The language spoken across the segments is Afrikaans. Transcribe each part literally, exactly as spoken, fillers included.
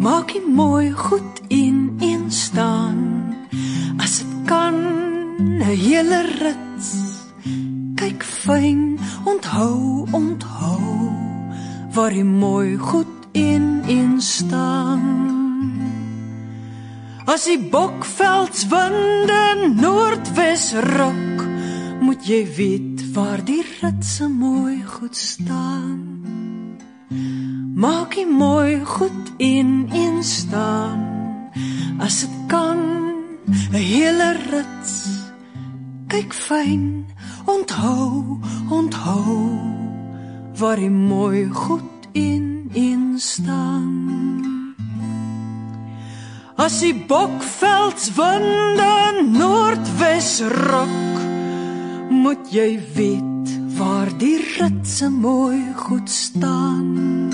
maak die mooi goed in een staan. As het kan, 'n hele rits. Kyk fyn, onthou, onthou, waar die mooi goed in een staan. As die bokveldswinde noordwes ruk, moet jy weet waar die ritse mooi goed staan. Maak die mooi goed in een staan. As het kan, 'n hele rits. Kyk fyn, onthou, onthou, waar die mooi goed in een staan. As die bokveldswinde noordwes ruk, moet jy weet waar die ritse mooi goed staan.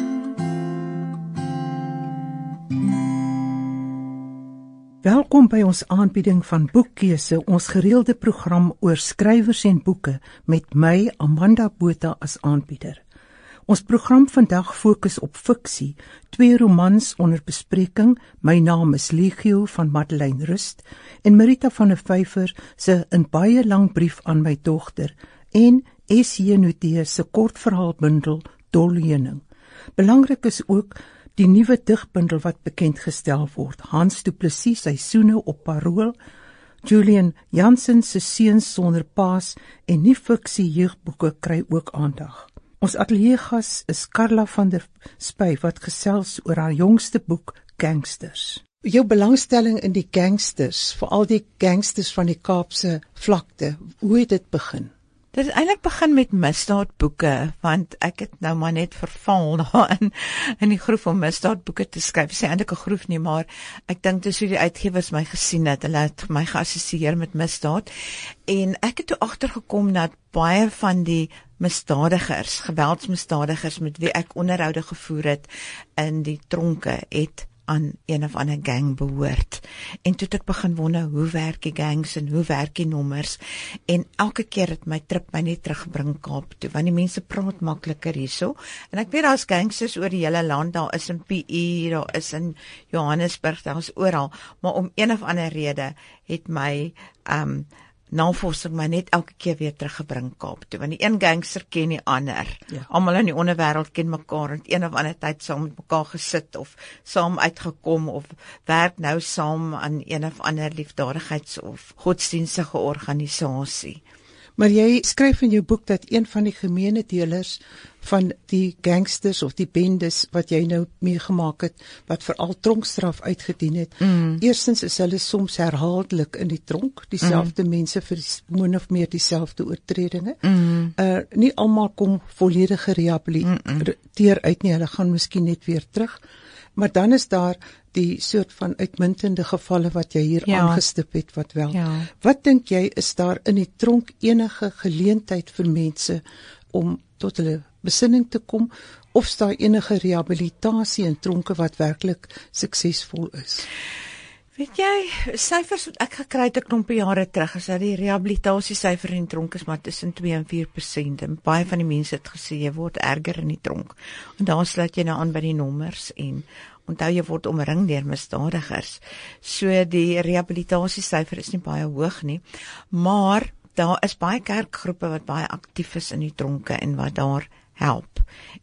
Welkom by ons aanbieding van Boekkeuse, ons gereelde program oor skrywers en boeke met my, Amanda Botha, as aanbieder. Ons program vandag fokus op fiksie, twee romans onder bespreking, My naam is Legio van Madeleine Rust en Marita van der Vyver se 'n baie lang brief aan my dogter en S J Nudee se kortverhaalbundel Dolheuning. Belangrik is ook die nuwe digbundel wat bekendgestel word, Hans Du Plessis Seisoene op Parool, Julian Jansen se Seuns sonder paas en nie fiksie jeugboeke kry ook aandag. Ons ateljeegas is Carla van der Spy wat gesels oor haar jongste boek Gangsters. Jou belangstelling in die gangsters, veral die gangsters van die Kaapse vlakte, hoe het dit begin? Dit het eintlik begin met misdaadboeke, want ek het nou maar net verval daarin in die groef om misdaadboeke te skryf. Dit is eintlik 'n groef nie, maar ek dink dis hoe die uitgewers my gesien het. Hulle het my geassosieer met misdaad en ek het toe agtergekom dat baie van die misdadigers, geweldsmisdadigers met wie ek onderhoude gevoer het in die tronke, het aan een of ander gang behoort. En toe het ek begin wonder, hoe werk die gangs en hoe werk die nommers? En elke keer het my trip my net teruggebring Kaap toe, want die mense praat makliker hierso. En ek weet daar's gangsters oor die hele land, daar is in P E, daar is in Johannesburg, daar is oral, maar om een of ander rede het my um, navorsing my net elke keer weer teruggebring Kaap toe, want die een gangster ken die ander. Ja. Almal in die onderwêreld ken mekaar en een of ander tyd saam met mekaar gesit of saam uitgekom of werk nou saam aan een of ander liefdadigheids- of godsdienstige organisasie. Maar jy skryf in jou boek dat een van die gemeene delers van die gangsters of die bendes wat jy nou meegemaak het, wat veral tronkstraf uitgedien het, mm. eerstens is hulle soms herhaaldelik in die tronk, dieselfde mm. mense vir min of meer dieselfde oortredinge. Mm. Uh, nie almal kom volledig gerehabiliteer uit nie, hulle gaan miskien net weer terug. Maar dan is daar die soort van uitmuntende gevalle wat jy hier ja. aangestip het, wat wel. Ja. Wat dink jy, is daar in die tronk enige geleentheid vir mense om tot hulle besinning te kom, of is daar enige rehabilitasie in tronke wat werklik suksesvol is? Weet jy, syfers wat ek gekry het 'n klompie jare terug, is dat die rehabilitasiesyfer in die tronk is maar tussen twee en vier persent, en baie van die mense het gesê, jy word erger in die tronk, en daar sluit jy nou aan by die nommers, en onthou jy word omring deur misdadigers, so die rehabilitasiesyfer is nie baie hoog nie, maar daar is baie kerkgroepe wat baie aktief is in die tronke, en wat daar help,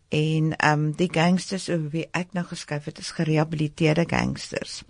en um, die gangsters oor wie ek nou geskryf het, is gerehabiliteerde gangsters,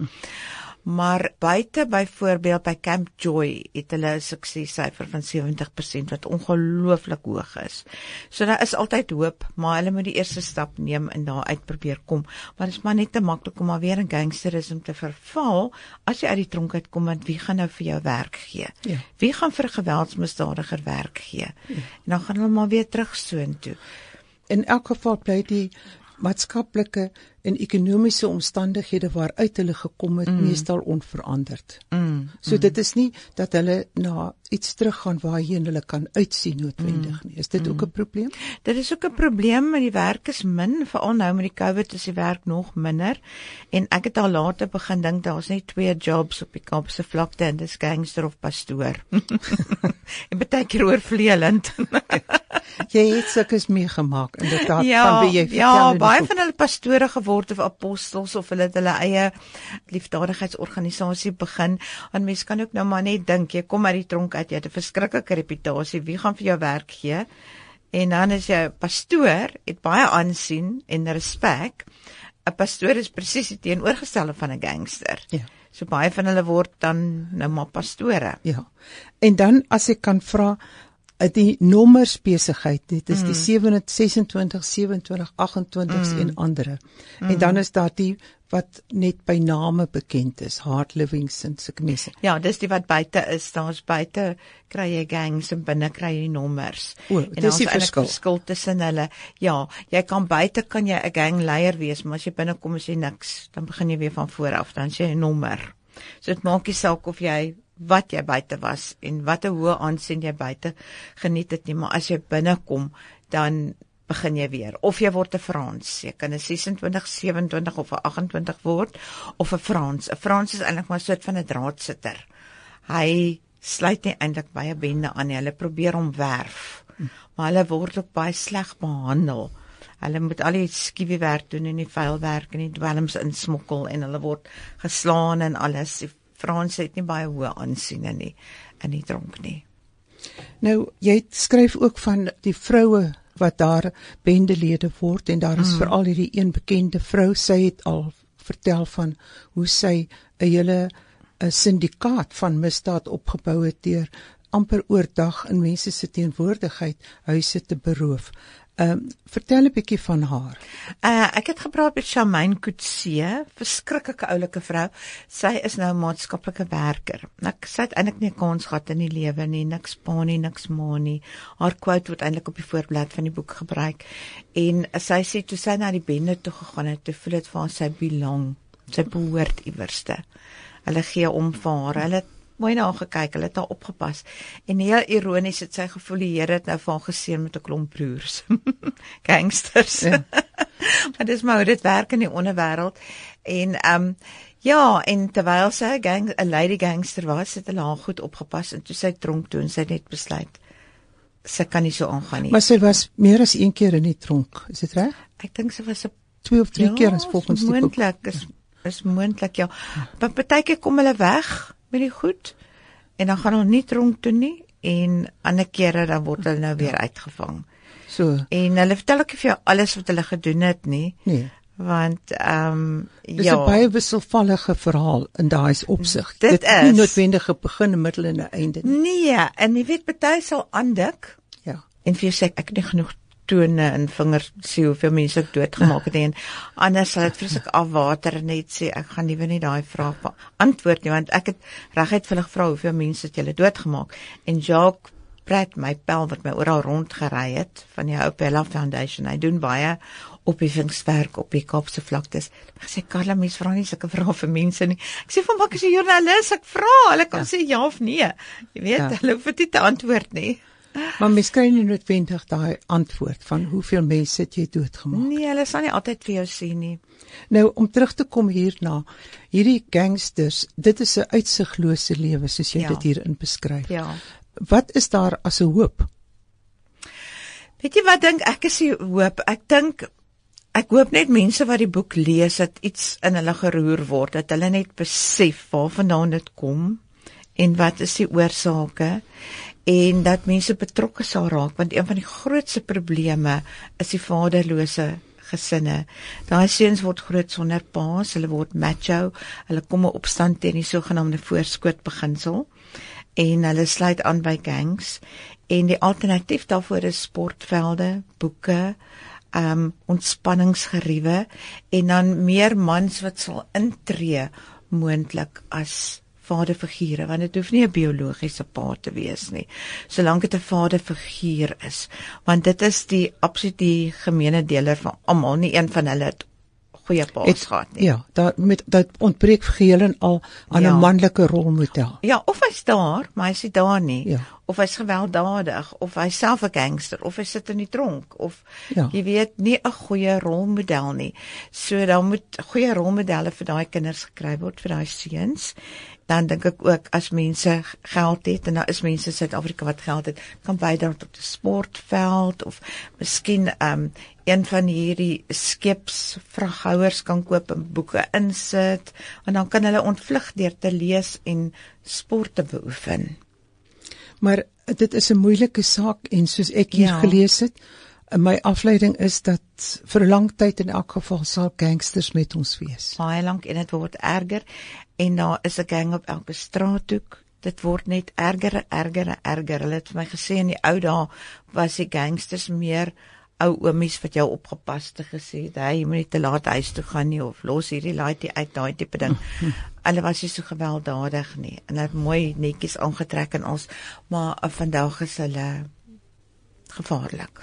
maar buite byvoorbeeld by Camp Joy het hulle 'n suksessyfer van sewentig persent wat ongelooflik hoog is. So daar is altyd hoop, maar hulle moet die eerste stap neem en daar uit probeer kom. Maar dit is maar net te maklik om maar weer 'n gangsterisme te verval as jy uit die tronk uitkom, want wie gaan nou vir jou werk gee? Ja. Wie gaan vir 'n geweldsmisdadiger werk gee? Ja. En dan gaan hulle maar weer terug soontoe. In elk geval bly die maatskaplike en ekonomiese omstandighede waaruit hulle gekom het, mm. meestal onveranderd. Mm. So mm. dit is nie dat hulle na iets teruggaan waarheen hulle kan uitsien noodwendig nie. Is dit mm. ook 'n probleem? Dit is ook 'n probleem, maar die werk is min, veral nou met die COVID is die werk nog minder, en ek het al later begin dink, daar is net twee jobs op die Kaapse vlakte, en dis gangster of pastoor. En baie keer oorvleelend. Jy het sulkes meegemaak, inderdaad, ja, van wie jy vertel. Ja, baie van hulle pastore geword geword of apostels of hulle het hulle eie liefdadigheidsorganisasie begin. En mense kan ook nou maar net dink, jy kom uit die tronk uit, jy het 'n verskriklike reputasie, wie gaan vir jou werk gee? En dan is jy pastoor, het baie aansien en respek. 'n Pastoor is presies die teenoorgestelde van 'n gangster. Ja. So baie van hulle word dan nou maar pastore. Ja. En dan as ek kan vra, die nommersbesigheid, dit is mm. die sewe ses twee, sewe twee, agt twee mm. en ander. Mm. En dan is daar die wat net by name bekend is, Hart Livingston, sulke mense. Ja, dis die wat buite is, daar's buite kry jy gangs en binne kry jy nommers. O, dis die verskil. verskil tussen hulle. Ja, jy kan buite kan jy 'n gangleier wees, maar as jy binne kom is jy niks, dan begin jy weer van voor af, dan is jy 'n nommer. So dit maak nie saak of jy wat jy buite was en wat 'n hoë aansien jy buite geniet het nie, maar as jy binne kom, dan begin jy weer. Of jy word 'n Frans, jy kan 'n ses twee, sewe twee of 'n agt twee word, of 'n Frans. 'n Frans is eintlik maar 'n soort van 'n draadsitter. Hy sluit nie eintlik by 'n bende aan nie, hulle probeer hom werf, maar hulle word ook baie sleg behandel. Hulle moet al die skiewe werk doen en die vuil werk en die dwelms insmokkel en hulle word geslaan en alles. Die Franse het nie baie hoë aansien in die, in die tronk nie. Nou, jy skryf ook van die vroue wat daar bendelede word en daar is mm. veral hierdie een bekende vrou, sy het al vertel van hoe sy 'n hele 'n syndikaat van misdaad opgebou het deur amper oordag in mense se teenwoordigheid huise te beroof. Um, vertel 'n bietjie van haar. Uh, ek het gepraat met Charmaine Coetzee, verskriklike oulike vrou. Sy is nou 'n maatskaplike werker. Ek sy het eintlik nie 'n kans gehad in die lewe nie, niks pa nie, niks ma nie. Haar quote word eintlik op die voorblad van die boek gebruik. En sy sê toe sy na die bende toe gegaan het, toe voel dit vir haar sy belong. Sy behoort iewerste. Hulle gee om vir haar. Hulle mooi na haar gekyk, hulle het haar opgepas. En heel ironies het sy gevoel die Here het nou vir haar geseën met 'n klomp broers. Gangsters. Ja. Maar dis maar hoe dit werk in die onderwêreld. En um, ja, en terwyl sy 'n gang, 'n lady gangster was, het hulle haar goed opgepas en toe sy tronk toe en sy het net besluit sy kan nie so aangaan nie. Maar sy was meer as een keer in die tronk, is dit reg? Ek dink sy was 'n twee of drie ja, keer is volgens die boek. Moontlik, is is moontlik ja. Maar partykeer kom hulle weg met die goed en dan gaan hulle nie tronk toe nie en ander kere dan word hulle nou weer uitgevang. So. En hulle vertel ook nie vir jou alles wat hulle gedoen het nie. Nee. Want ehm um, Dis ja. Dis 'n baie wisselvallige verhaal in daai opsig. Dit, Dit is nie noodwendig 'n begin, 'n middel en 'n einde nie. Nee, en jy weet party sal aandik. Ja. En vir jou sê ek het nie genoeg tone en vingers sien hoeveel mense ek doodgemaak het en anders sal dit vreeslik afwater en net sê ek gaan liewer nie daai vraag beantwoord nie want ek het reguit vir hulle gevra hoeveel mense het julle doodgemaak en Jacques Pratt my pel wat my oral rond gery het van die Hope Ella Foundation hy doen baie opheffingswerk op die Kaapse vlaktes. Ek sê Karla mens vra nie sulke vrae vir mense nie. Ek sê van maak as 'n joernalis ek vra hulle kan ja. sê ja of nee. Jy weet ja. hulle hoef dit te antwoord nie. Maar mens kry nie noodwendig daai antwoord van hoeveel mense het jy doodgemaak. Nee, hulle sal nie altyd vir jou sê nie. Nou, om terug te kom hierna, hierdie gangsters, dit is 'n uitsiglose lewe, soos jy ja. dit hierin beskryf. Ja. Wat is daar as 'n hoop? Weet jy wat dink ek is die hoop? Ek dink, ek hoop net mense wat die boek lees, dat iets in hulle geroer word, dat hulle net besef waarvandaan dit kom, en wat is die oorsake, en dat mense betrokke sal raak, want een van die grootste probleme is die vaderlose gesinne. Daai seuns word groot sonder paas, hulle word macho, hulle kom op opstand teen die sogenaamde voorskootbeginsel, en hulle sluit aan by gangs, en die alternatief daarvoor is sportvelde, boeke, um, ontspanningsgeriewe, en dan meer mans wat sal intree, moontlik as vaderfigure, want dit hoef nie 'n biologiese pa te wees nie, solank dit 'n vaderfiguur is, want dit is die absoluut die gemeene deler van almal, nie een van hulle het goeie paas gehad nie. Ja, dat met dat ontbreek geheel en al aan 'n ja. manlike rolmodel. Ja, of hy's daar, maar hy's nie daar nie. Ja. Of hy's gewelddadig, of hy's self 'n gangster, of hy sit in die tronk, of ja. jy weet, nie 'n goeie rolmodel nie. So dan moet goeie rolmodelle vir daai kinders gekry word, vir daai seuns. Dan dink ek ook, as mense geld het, en nou is mense in Suid-Afrika wat geld het, kan bydra tot 'n sportveld, of miskien um, een van hierdie skepsvraghoue ouers kan koop en boeke insit, en dan kan hulle ontvlug deur te lees en sport te beoefen. Maar dit is 'n moeilike saak en soos ek hier Ja. gelees het, my afleiding is dat vir 'n lang tyd in elk geval sal gangsters met ons wees. Baie lank en dit word erger en daar is 'n gang op elke straathoek. Dit word net erger en erger en erger. Hulle het vir my gesê in die ou dae was die gangsters meer ou oomies wat jou opgepas te gesê het, hy, jy moet nie te laat huis toe gaan nie, of los hierdie laaitjie uit, daai tipe ding. Hulle was nie so gewelddadig nie, en hulle het mooi netjies aangetrek in ons, maar uh, vandag is hulle gevaarlik.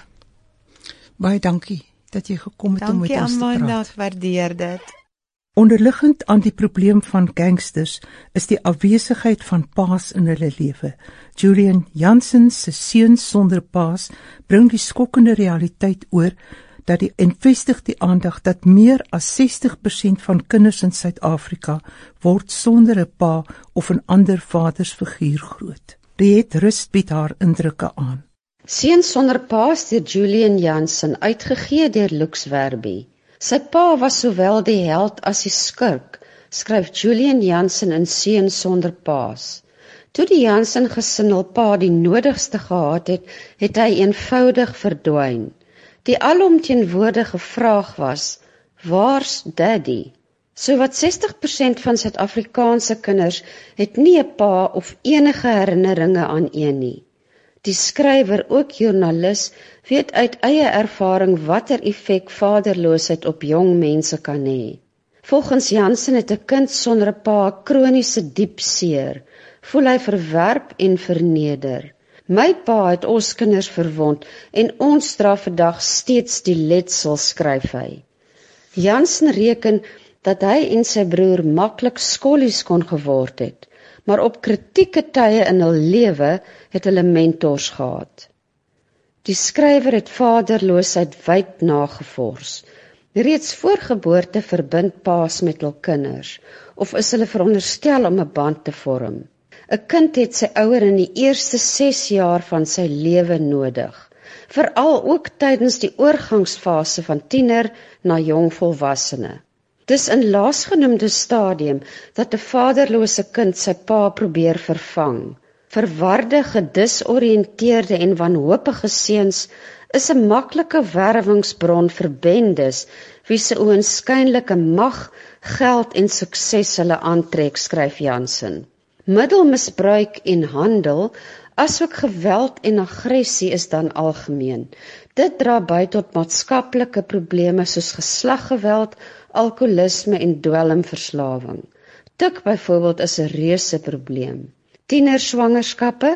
Baie dankie dat jy gekom het om met Dankie ons te Amanda, praat. ek waardeer dit. Onderliggend aan die probleem van gangsters is die afwesigheid van paas in hulle lewe. Julian Jansen se seuns sonder paas bring die skokkende realiteit oor dat die en vestig die aandag dat meer as sestig persent van kinders in Suid-Afrika word sonder 'n pa of 'n ander vadersfiguur groot. Riet Rust bied haar indrukke aan. Seuns sonder paas deur Julian Jansen, uitgegee deur Lux Werby. Sy pa was sowel die held as die skurk, skryf Julian Jansen in Seuns sonder paas. Toe die Jansen gesin hul pa die nodigste gehad het, het hy eenvoudig verdwyn. Die alomteenwoordige vraag was, waar's daddy? Sowat sestig persent van Suid-Afrikaanse kinders het nie 'n pa of enige herinneringe aan een nie. Die skrywer, ook joernalis, weet uit eie ervaring watter effek vaderloosheid op jong mense kan hê. Volgens Jansen het 'n kind sonder 'n pa kroniese diep seer, voel hy verwerp en verneder. My pa het ons kinders verwond en ons dra vandag steeds die letsel, skryf hy. Jansen reken dat hy en sy broer maklik skollies kon geword het, maar op kritieke tye in hul lewe het hulle mentors gehad. Die skrywer het vaderloosheid wyd nagevors. Reeds voor geboorte verbind paas met hul kinders, of is hulle veronderstel om 'n band te vorm. 'n Kind het sy ouer in die eerste ses jaar van sy lewe nodig, veral ook tydens die oorgangsfase van tiener na jong volwassene. Dis in laasgenoemde stadium dat 'n vaderlose kind sy pa probeer vervang. Verwarde, gedisoriënteerde en wanhoopige seuns is 'n maklike werwingsbron vir bendes wie se oënskynlike mag, geld en sukses hulle aantrek, skryf Jansen. Middelmisbruik en handel, asook geweld en aggressie is dan algemeen. Dit dra by tot maatskaplike probleme soos geslaggeweld, alkoholisme en dwelmverslawing. Tik byvoorbeeld is 'n reuse probleem. Tienerswangerskappe,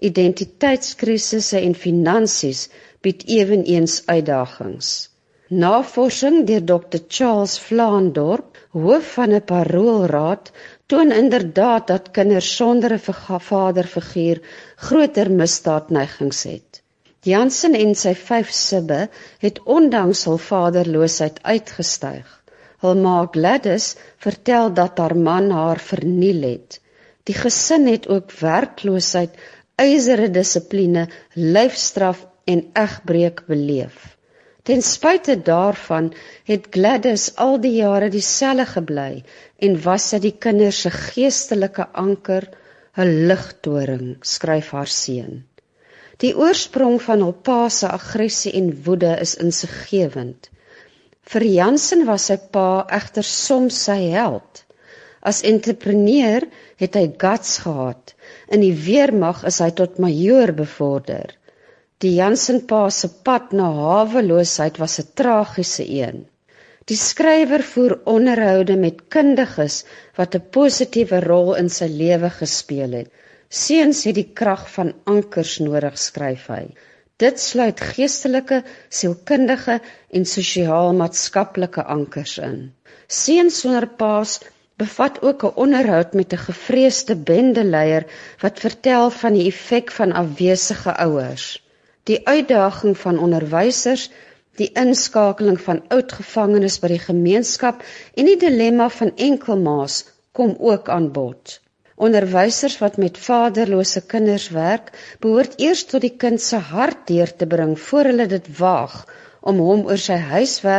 identiteitskrisisse en finansies bied eweneens uitdagings. Navorsing deur dokter Charles Vlaandorp, hoof van 'n paroolraad, toon inderdaad dat kinders sonder 'n vaderfiguur groter misdaadneigings het. Jansen en sy vyf sibbe het ondanks hul vaderloosheid uitgestyg. Hul ma Gladys vertel dat haar man haar verniel het. Die gesin het ook werkloosheid, ysere dissipline, lyfstraf en egbreek beleef. Ten spyte daarvan het Gladys al die jare dieselfde gebly en was sy die kinders se geestelike anker, 'n ligtoring, skryf haar seun. Die oorsprong van hul pa se aggressie en woede is insiggewend. Vir Jansen was sy pa egter soms sy held. As entrepreneur het hy guts gehad. In die weermag is hy tot majoor bevorder. Die Jansen pa se pad na haweloosheid was 'n tragiese een. Die skrywer voer onderhoude met kundiges wat 'n positiewe rol in sy lewe gespeel het. Seuns het die krag van ankers nodig, skryf hy. Dit sluit geestelike, sielkundige en sosiaal-maatskaplike ankers in. Seuns sonder paas bevat ook 'n onderhoud met 'n gevreesde bendeleier wat vertel van die effek van afwesige ouers. Die uitdaging van onderwysers, die inskakeling van oudgevangenes by die gemeenskap en die dilemma van enkelmaas kom ook aan bod. Onderwysers wat met vaderlose kinders werk, behoort eers tot die kind se hart deur te bring voor hulle dit waag om hom oor sy huiswerk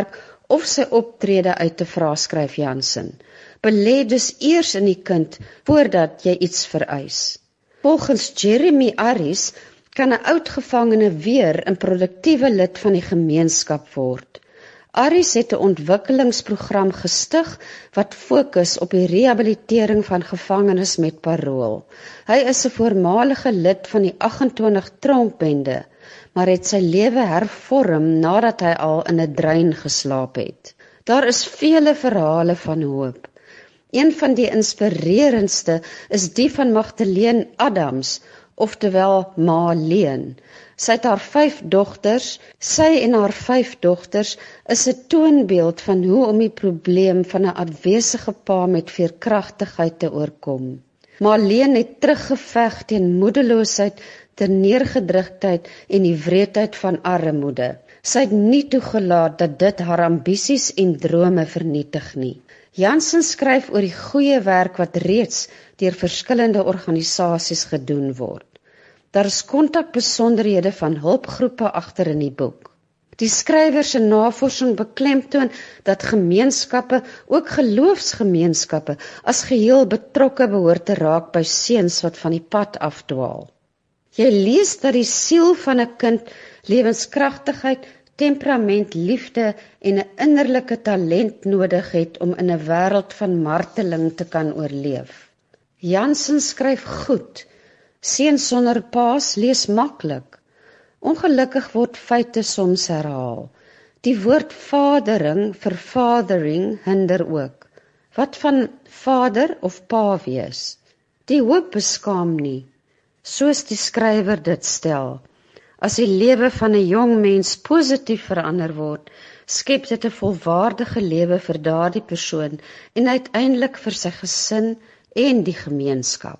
of sy optrede uit te vra, skryf Jansen. Belê dus eers in die kind voordat jy iets vereis. Volgens Jeremy Aris kan 'n oud gevangene weer 'n produktiewe lid van die gemeenskap word. Aris het 'n ontwikkelingsprogram gestig wat fokus op die rehabilitering van gevangenes met parool. Hy is 'n voormalige lid van die agt en twintig tronkbende, maar het sy lewe hervorm nadat hy al in 'n drein geslaap het. Daar is vele verhale van hoop. Een van die inspirerendste is die van Magdalene Adams, oftewel Ma Leen. Sy het haar vyf dogters, sy en haar vyf dogters is 'n toonbeeld van hoe om die probleem van 'n afwesige pa met veerkragtigheid te oorkom. Ma Leen het teruggeveg teen moedeloosheid, terneergedrukteheid en die wreedheid van armoede. Sy het nie toegelaat dat dit haar ambisies en drome vernietig nie. Jansen skryf oor die goeie werk wat reeds deur verskillende organisasies gedoen word. Daar is kontakbesonderhede van hulpgroepe agter in die boek. Die skrywer se navorsing beklemtoon dat gemeenskappe, ook geloofsgemeenskappe, as geheel betrokke behoort te raak by seuns wat van die pad afdwaal. Jy lees dat die siel van 'n kind lewenskragtigheid, temperament, liefde en 'n innerlike talent nodig het om in 'n wêreld van marteling te kan oorleef. Jansen skryf goed. Seuns sonder paas lees maklik. Ongelukkig word feite soms herhaal. Die woord vadering, vervadering, hinder ook. Wat van vader of pa wees? Die hoop beskaam nie, soos die skrywer dit stel. As die lewe van 'n jong mens positief verander word, skep dit 'n volwaardige lewe vir daardie persoon en uiteindelik vir sy gesin en die gemeenskap.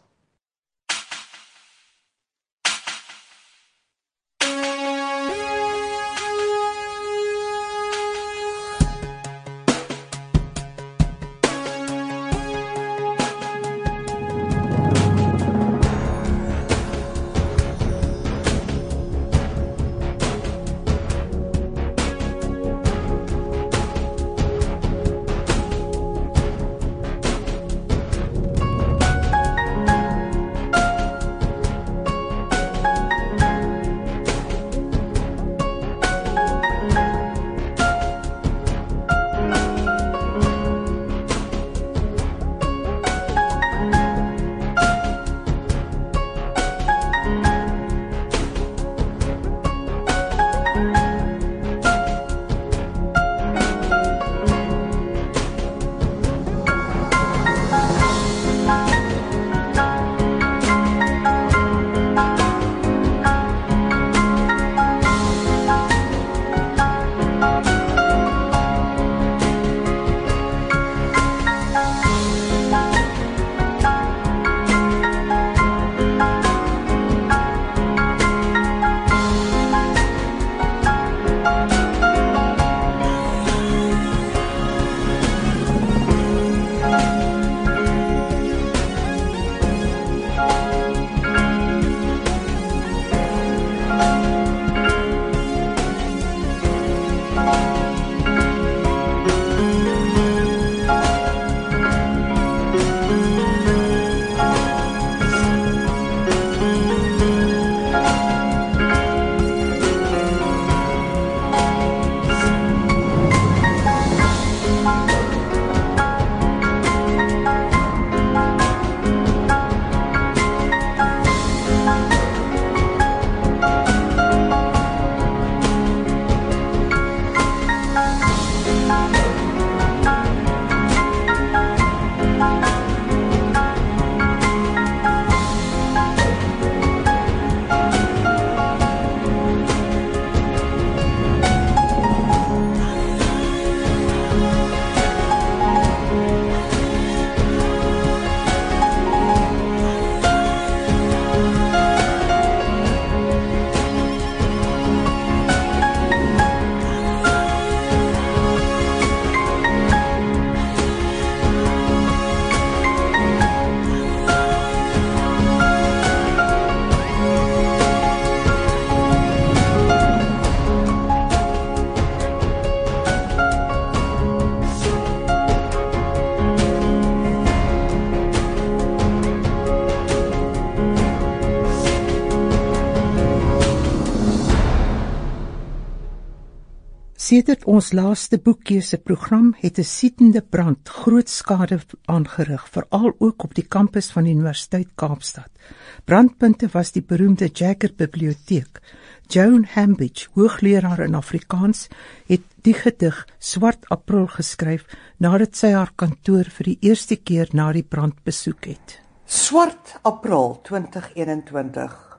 Sedert ons laaste boekkeuse program het 'n sietende brand groot skade aangerig, veral ook op die kampus van die Universiteit Kaapstad. Brandpunte was die beroemde Jagger Biblioteek. Joan Hambidge, hoogleraar in Afrikaans, het die gedig Swart April geskryf nadat sy haar kantoor vir die eerste keer na die brand besoek het. Swart April twintig eenentwintig.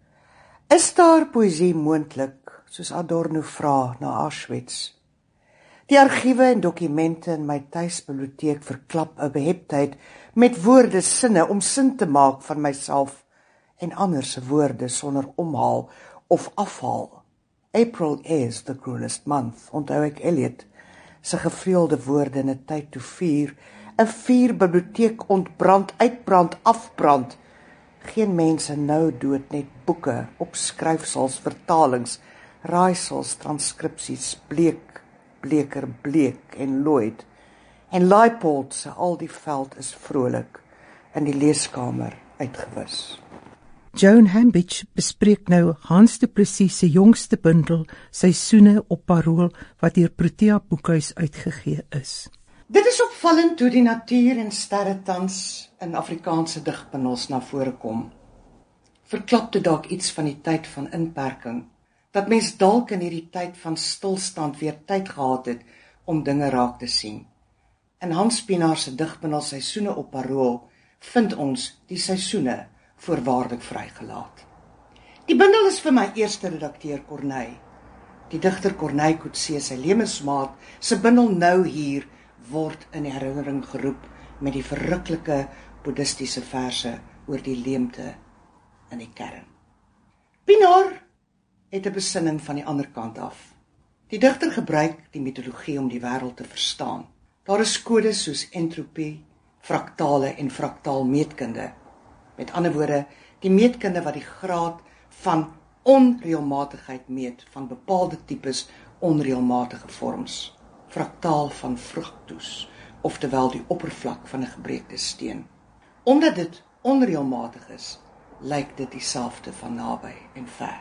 Is daar poësie moontlik, soos Adorno vra na Auschwitz? Die argiewe en dokumente in my tuisbiblioteek verklap 'n beheptheid met woorde, sinne om sin te maak van myself en ander se woorde sonder omhaal of afhaal. April is the cruelest month, onthou ek Eliot se gevleelde woorde in 'n tyd toe vuur, 'n vuur biblioteek ontbrand, uitbrand, afbrand. Geen mense nou dood, net boeke, opskryfsels, vertalings, raaisels, transkripsies, bleek, bleker, bleek en Lloyd. En Leipold se al die veld is vrolik in die leeskamer uitgewis. Joan Hambidge bespreek nou Hans du Plessis se jongste bundel, Seisoene op Parool, wat deur Protea Boekhuis uitgegee is. Dit is opvallend hoe die natuur en sterre tans in Afrikaanse digbundels na vore kom. Verklap dit dalk iets van die tyd van inperking, dat mens dalk in hierdie tyd van stilstand weer tyd gehad het om dinge raak te sien. In Hans Pienaar se digbundel Seisoene op Parool vind ons die seisoene voorwaardelik vrygelaat. Die bundel is vir my eerste redakteur Corneille. Die digter Corneille Coetzee, sy lewensmaat, se bundel Nou Hier word in herinnering geroep met die verruklike boeddhistiese verse oor die leemte in die kern. Pienaar het 'n besinning van die ander kant af. Die digter gebruik die mitologie om die wêreld te verstaan. Daar is kodes soos entropie, fraktale en fraktaal meetkunde. Met ander woorde, die meetkunde wat die graad van onreëlmatigheid meet van bepaalde tipes onreëlmatige vorms. Fraktaal van fructus, oftewel die oppervlak van 'n gebreekte steen. Omdat dit onreëlmatig is, lyk dit dieselfde van naby en ver.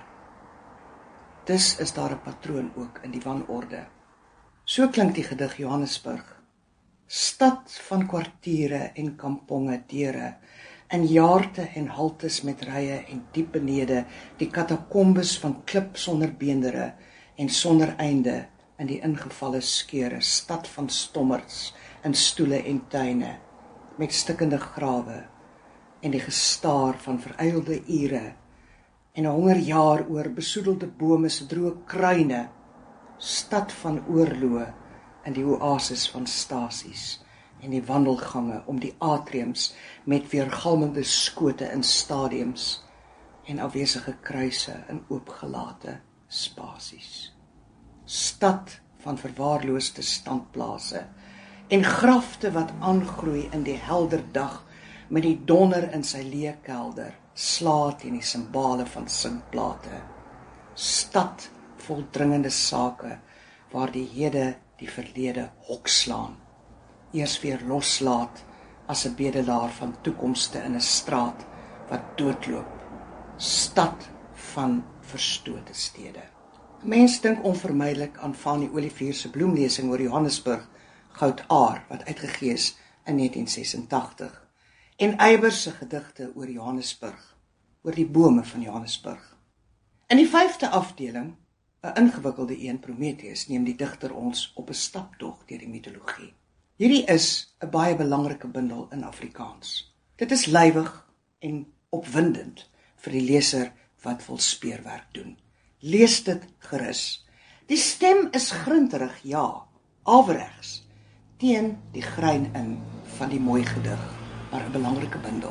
Dus is daar 'n patroon ook in die wanorde. So klink die gedig Johannesburg. Stad van kwartiere en kamponge deure, in jaarte en haltes met rye en diep benede, die katakombes van klip sonder beendere en sonder einde in die ingevalle skeure, stad van stommers in stoele en tuine, met stikkende grawe en die gestaar van vereilde ure en 'n hongerjaar oor besoedelde bome se droë kruine, stad van oorloë in die oases van stasies en die wandelgange om die atriums met weergalmende skote in stadiums en afwesige kruise in oopgelate spasies. Stad van verwaarloosde standplase en grafte wat aangroei in die helder dag met die donder in sy leekelder, slaat en die simbale van sinkplate. Stad vol dringende sake waar die hede die verlede hokslaan, eers weer loslaat as 'n bedelaar van toekomste in 'n straat wat doodloop. Stad van verstote stede. Mens dink onvermydelik aan Fanny Olivier se bloemlesing oor Johannesburg, Goudaar, wat uitgegee is in negentien sesentagtig, en Eybers se gedigte oor Johannesburg, oor die bome van Johannesburg. In die vyfde afdeling, 'n ingewikkelde een, Prometheus, neem die digter ons op 'n staptog deur die mitologie. Hierdie is 'n baie belangrike bundel in Afrikaans. Dit is lywig en opwindend vir die leser wat wil speurwerk doen. Lees dit gerus. Die stem is grinterig, ja, averegs, teen die grein in van die mooi gedig, maar 'n belangrike bundel.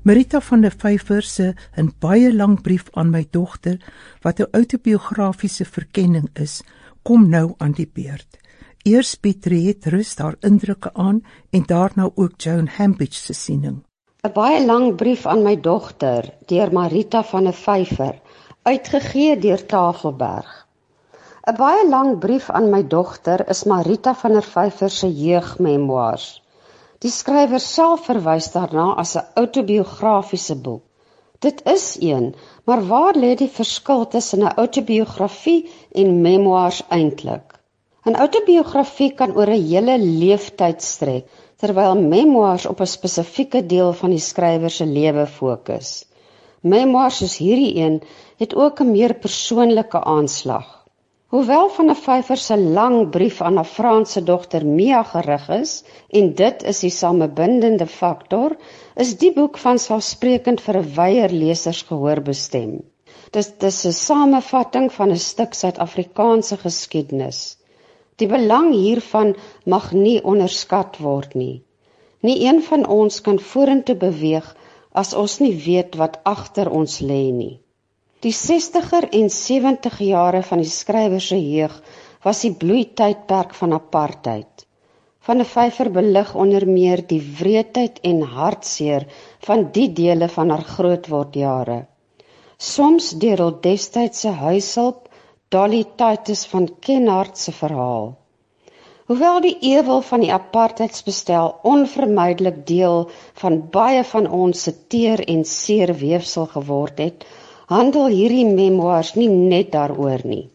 Marita van der Vyver se 'n baie lang brief aan my dogter, wat 'n autobiografiese verkenning is, kom nou aan die beurt. Eers bied Riet Rus haar indrukke aan en daarna ook Joan Hambidge se siening. 'n Baie lang brief aan my dogter deur Marita van der Vyver, uitgegee deur Tafelberg. 'n Baie lang brief aan my dogter is Marita van der Vyver se jeugmemoirs. Die skrywer self verwys daarna as 'n autobiografiese boek. Dit is een, maar waar lê die verskil tussen 'n autobiografie en memoirs eintlik? 'n Autobiografie kan oor 'n hele leeftyd strek, terwyl memoirs op 'n spesifieke deel van die skrywer se lewe fokus. Memoirs soos hierdie een het ook 'n meer persoonlike aanslag. Hoewel van der Vyver se lang brief aan haar Franse dogter Mia gerig is, en dit is die samebindende faktor, is die boek vanselfsprekend vir 'n wyeer lesersgehoor bestem. Dit is 'n samevatting van 'n stuk Suid-Afrikaanse geskiedenis. Die belang hiervan mag nie onderskat word nie. Nie een van ons kan vorentoe beweeg as ons nie weet wat agter ons lê nie. Die sestiger en sewentig jare van die skrywer se jeug was die bloeitydperk van apartheid. Van der Vyver belig onder meer die wreedheid en hartseer van die dele van haar grootwordjare. Soms deur hul destydse huishulp Dolly Titus van Kenhardt se verhaal. Hoewel die ewel van die apartheidsbestel onvermydelik deel van baie van ons se teer en seer weefsel geword het, handel hierdie memoirs nie net daaroor nie.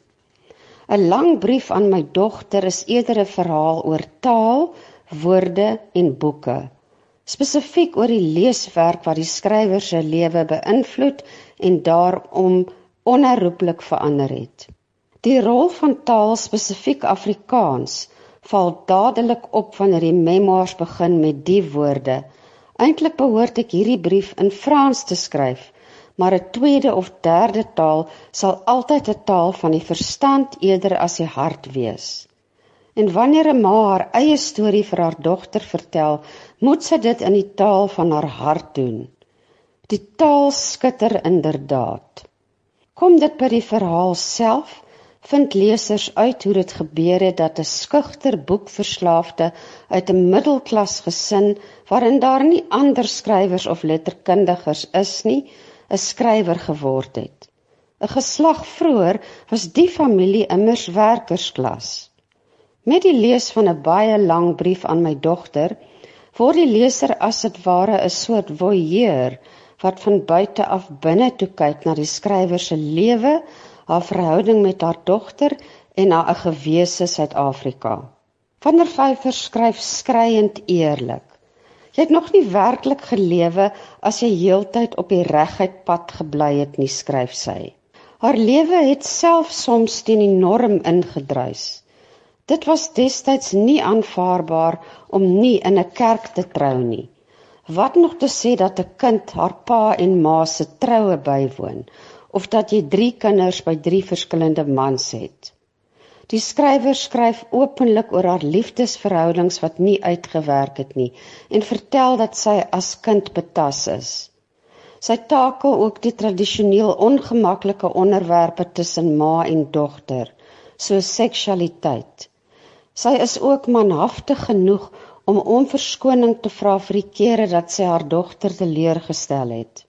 'n Lang brief aan my dogter is eerder 'n verhaal oor taal, woorde en boeke. Spesifiek oor die leeswerk wat die skrywer se lewe beïnvloed en daarom onherroepelik verander het. Die rol van taal, spesifiek Afrikaans, val dadelik op wanneer die memoirs begin met die woorde. Eintlik behoort ek hierdie brief in Frans te skryf, maar 'n tweede of derde taal sal altyd 'n taal van die verstand eerder as die hart wees. En wanneer 'n ma haar eie storie vir haar dogter vertel, moet sy dit in die taal van haar hart doen. Die taal skitter inderdaad. Kom dit by die verhaal self, vind lesers uit hoe dit gebeur het dat 'n skugter boekverslaafde uit 'n middelklas gesin, waarin daar nie ander skrywers of letterkundigers is nie, 'n skrywer geword het. 'n Geslag vroeër was die familie immers werkersklas. Met die lees van 'n baie lang brief aan my dogter, word die leser as dit ware 'n soort voyeur, wat van buite af binne toe kyk na die skrywer se lewe, haar verhouding met haar dogter en na 'n gewese Suid-Afrika. Van der Vyver skryf skreiend eerlik. Jy het nog nie werklik gelewe as jy heeltyd op die reguit pad gebly het nie, skryf sy. Haar lewe het self soms teen die norm ingedruis. Dit was destyds nie aanvaarbaar om nie in 'n kerk te trou nie. Wat nog te sê dat 'n kind haar pa en ma se troue bywoon, of dat jy drie kinders by drie verskillende mans het. Die skrywer skryf openlik oor haar liefdesverhoudings wat nie uitgewerk het nie, en vertel dat sy as kind betas is. Sy takel ook die tradisioneel ongemaklike onderwerpe tussen ma en dogter, soos seksualiteit. Sy is ook manhaftig genoeg om om verskoning te vra vir die kere dat sy haar dogter teleurgestel het.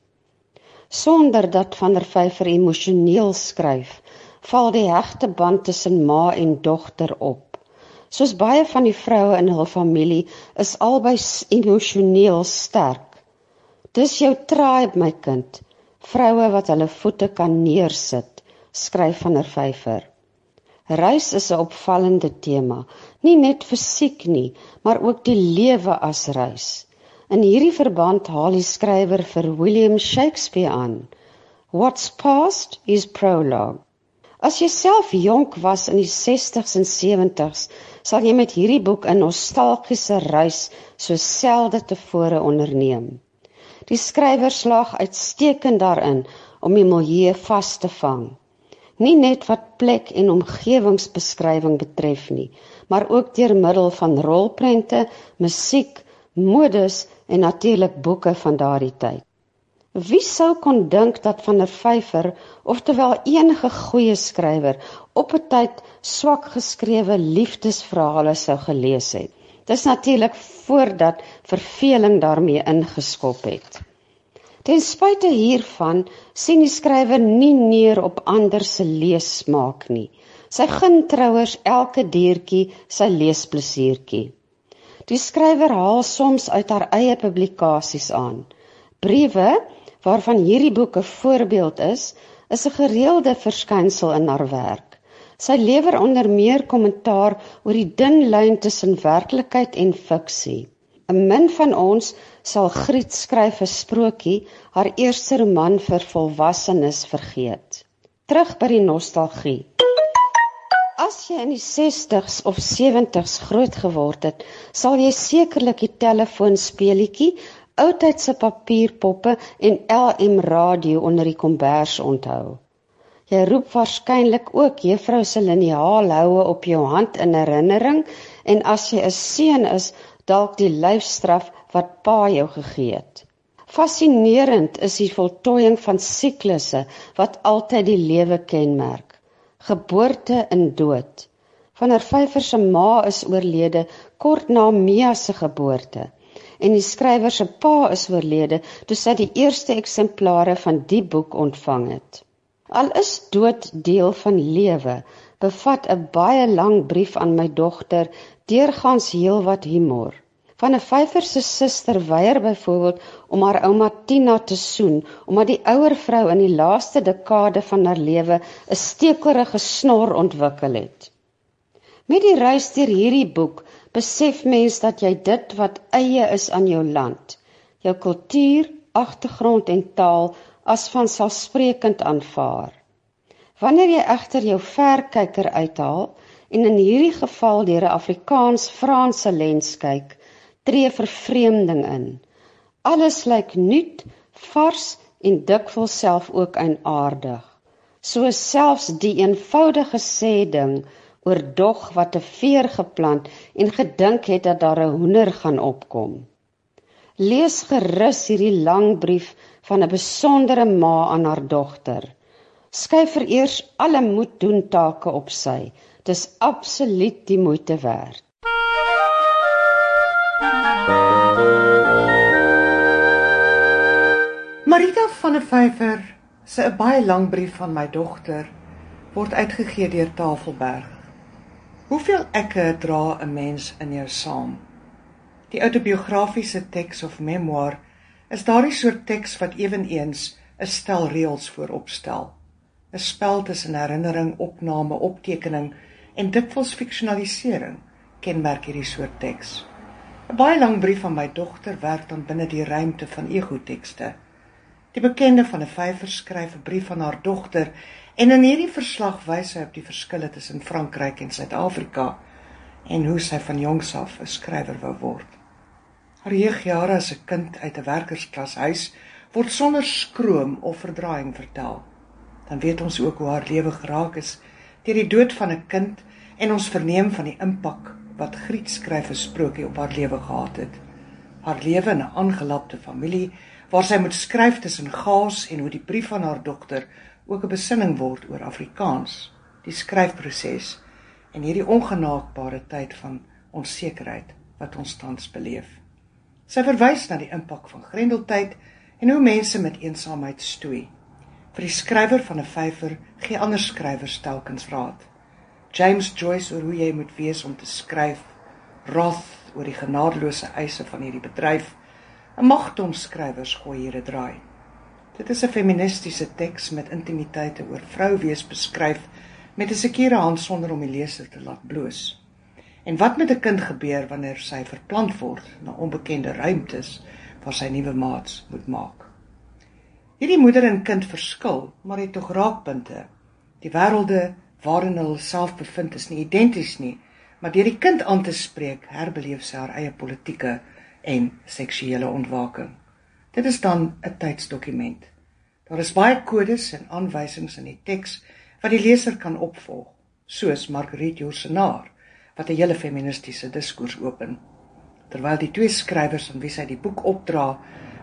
Sonder dat Van der Vyver emosioneel skryf, val die hegte band tussen ma en dogter op. Soos baie van die vroue in hul familie is albei emosioneel sterk. Dis jou tribe, my kind, vroue wat hulle voete kan neersit, skryf Van der Vyver. Reis is 'n opvallende tema, nie net fisiek nie, maar ook die lewe as reis. In hierdie verband haal die skrywer vir William Shakespeare aan. What's past is prologue. As jy self jonk was in die sestigs en sewentigs, sal jy met hierdie boek 'n nostalgiese reis so selde tevore onderneem. Die skrywer slaag uitstekend daarin om die milieu vas te vang. Nie net wat plek en omgewingsbeskrywing betref nie, maar ook deur middel van rolprente, musiek, modes en natuurlik boeke van daardie tyd. Wie sou kon dink dat Van der Vyver, oftewel enige goeie skrywer, op 'n tyd swak geskrewe liefdesverhale sou gelees het? Dis natuurlik voordat verveling daarmee ingeskop het. Ten spyte hiervan sien die skrywer nie neer op ander se leessmaak nie. Sy gun trouwers elke diertjie sy leesplesiertjie. Die skrywer haal soms uit haar eie publikasies aan. Briewe, waarvan hierdie boek 'n voorbeeld is, is 'n gereelde verskynsel in haar werk. Sy lewer onder meer kommentaar oor die dun lyn tussen werklikheid en fiksie. 'n Min van ons sal Griet skryf 'n sprokie, haar eerste roman vir volwassenes vergeet. Terug by die nostalgie. As jy in die sestig's of sewentig's groot geword het, sal jy sekerlik die telefoonspeletjie, oudtydse papierpoppe en L M radio onder die kombers onthou. Jy roep waarskynlik ook juffrou se liniaalhoue op jou hand in herinnering en as jy 'n seun is, dalk die lyfstraf wat pa jou gegee het. Fascinerend is die voltooiing van siklusse wat altyd die lewe kenmerk. Geboorte en dood. Van der Vyver se ma is oorlede kort na Mia se geboorte en die skrywer se pa is oorlede toe sy die eerste eksemplare van die boek ontvang het. Al is dood deel van lewe, bevat 'n baie lang brief aan my dogter deurgaans heelwat humor. Van der Vyver se suster weier byvoorbeeld om haar ouma Tina te soen, omdat die ouer vrou in die laaste dekade van haar lewe 'n stekelrige snor ontwikkel het. Met die reis deur hierdie boek besef mens dat jy dit wat eie is aan jou land, jou kultuur, agtergrond en taal as vanselfsprekend aanvaar. Wanneer jy egter jou verkyker uithaal en in hierdie geval deur 'n Afrikaans-Franse lens kyk, tree vervreemding in. Alles lyk nuut, vars en dikwels self ook eienaardig. So selfs die eenvoudige sê-ding oor dog wat 'n veer geplant en gedink het dat daar 'n hoender gaan opkom. Lees gerus hierdie lang brief van 'n besondere ma aan haar dogter. Skuif vereers alle moet doen take op sy. Dis absoluut die moeite werd. Marita van der Vyver se 'n baie lang brief van my dogter word uitgegee deur Tafelberg. Hoeveel ekke dra 'n mens in jou saam? Die autobiografiese teks of memoir is daardie soort teks wat eweneens 'n stel reëls vooropstel. 'n Spel tussen herinnering, opname, optekening en dikwels fiksionalisering kenmerk hierdie soort teks. 'n Baie lang brief van my dogter werk dan binne die ruimte van ego-tekste. Die bekende van der Vyver skryf 'n brief aan haar dogter en in hierdie verslag wys sy op die verskille tussen Frankryk en Suid-Afrika en hoe sy van jongs af 'n skrywer wou word. Haar jeugjare as 'n kind uit 'n werkersklashuis word sonder skroom of verdraaiing vertel. Dan weet ons ook hoe haar lewe geraak is deur die dood van 'n kind en ons verneem van die impak wat Griet skryf 'n sprokie op haar lewe gehad het. Haar lewe in 'n aangelapte familie waar sy moet skryf tussen gaas en hoe die brief van haar dogter ook 'n besinning word oor Afrikaans, die skryfproses en hierdie ongenaakbare tyd van onsekerheid wat ons tans beleef. Sy verwys na die impak van Grendeltyd en hoe mense met eensaamheid stoei. Vir die skrywer van 'n Vyver gee ander skrywers telkens raad. James Joyce oor hoe jy moet wees om te skryf, Roth oor die genadeloose eise van hierdie bedryf. 'n Magdom skrywers gooi hier 'n draai. Dit is 'n feministiese teks met intimiteite oor vrou wees beskryf met 'n sekere hand sonder om die leser te laat bloos. En wat met 'n kind gebeur wanneer sy verplant word na onbekende ruimtes waar sy nuwe maats moet maak. Hierdie moeder en kind verskil, maar het tog raakpunte. Die wêrelde waarin hulle self bevind is nie identies nie, maar deur die kind aan te spreek, herbeleef sy haar eie politieke en seksuele ontwaking. Dit is dan 'n tydsdokument. Daar is baie kodes en aanwysings in die teks wat die leser kan opvolg, soos Marguerite Yourcenar, wat 'n hele feministiese diskurs open. Terwyl die twee skrywers aan wie sy die boek opdra,